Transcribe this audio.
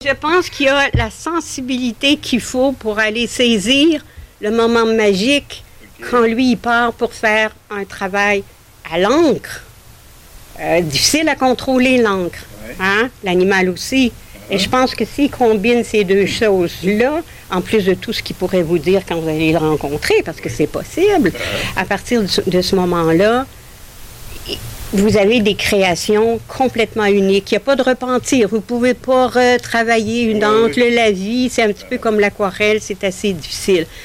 Je pense qu'il y a la sensibilité qu'il faut pour aller saisir le moment magique quand lui, il part pour faire un travail à l'encre. Difficile à contrôler, l'encre. Hein? L'animal aussi. Et je pense que s'il combine ces deux choses-là, en plus de tout ce qu'il pourrait vous dire quand vous allez le rencontrer, parce que c'est possible, à partir de ce moment-là, vous avez des créations complètement uniques. Il n'y a pas de repentir. Vous ne pouvez pas retravailler une encre. La vie, c'est un petit peu comme l'aquarelle, c'est assez difficile.